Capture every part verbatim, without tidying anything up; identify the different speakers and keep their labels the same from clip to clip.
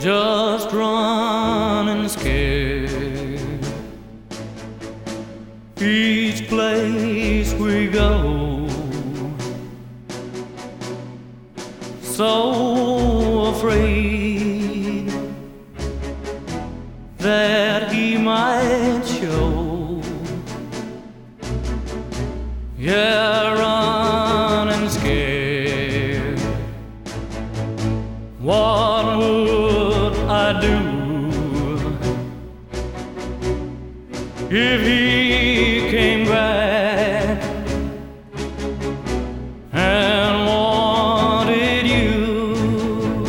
Speaker 1: just running scared. Each place we go, so afraid that he might show. Yeah, running scared. What would I do if he came back and wanted you?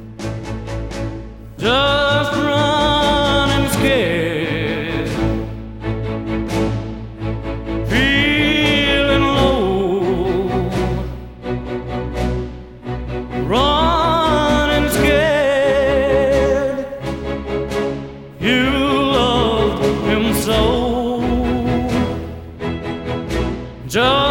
Speaker 1: Just running scared, feeling low, running scared. You loved him so. Just